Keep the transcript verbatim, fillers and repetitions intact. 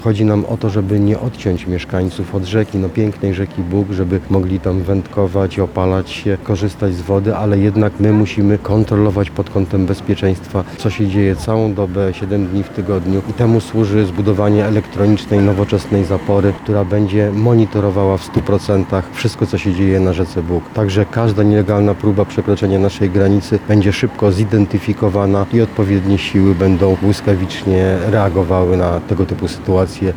Chodzi nam o to, żeby nie odciąć mieszkańców od rzeki, no pięknej rzeki Bug, żeby mogli tam wędkować, opalać się, korzystać z wody, ale jednak my musimy kontrolować pod kątem bezpieczeństwa, co się dzieje całą dobę, siedem dni w tygodniu i temu służy zbudowanie elektronicznej, nowoczesnej zapory, która będzie monitorowała w stu procentach wszystko, co się dzieje na rzece Bug. Także każda nielegalna próba przekroczenia naszej granicy będzie szybko zidentyfikowana i odpowiednie siły będą błyskawicznie reagowały na tego typu sytuacje